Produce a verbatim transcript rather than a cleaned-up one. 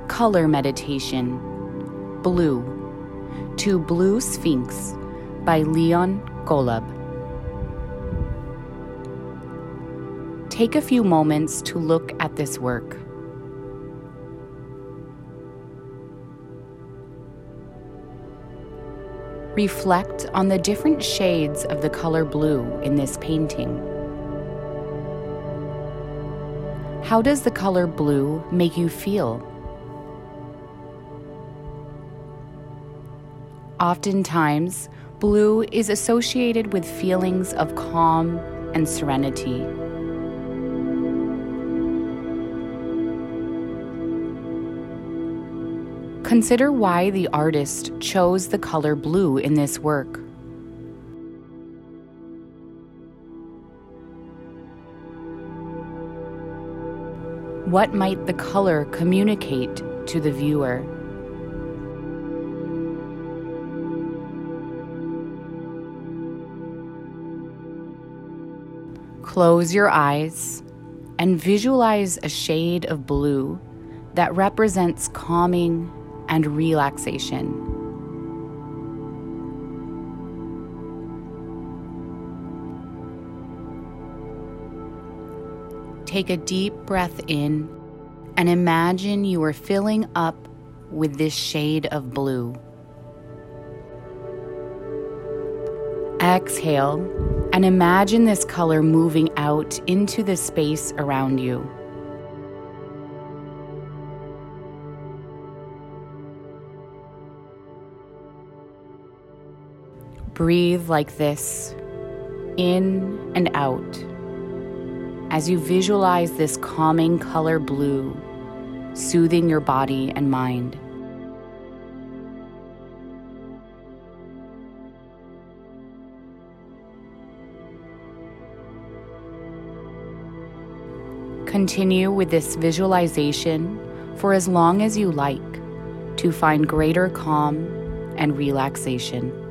Color Meditation, Blue, to Blue Sphinx by Leon Golub. Take a few moments to look at this work. Reflect on the different shades of the color blue in this painting. How does the color blue make you feel? Oftentimes, blue is associated with feelings of calm and serenity. Consider why the artist chose the color blue in this work. What might the color communicate to the viewer? Close your eyes and visualize a shade of blue that represents calming and relaxation. Take a deep breath in and imagine you are filling up with this shade of blue. Exhale and imagine this color moving out into the space around you. Breathe like this, in and out, as you visualize this calming color blue, soothing your body and mind. Continue with this visualization for as long as you like to find greater calm and relaxation.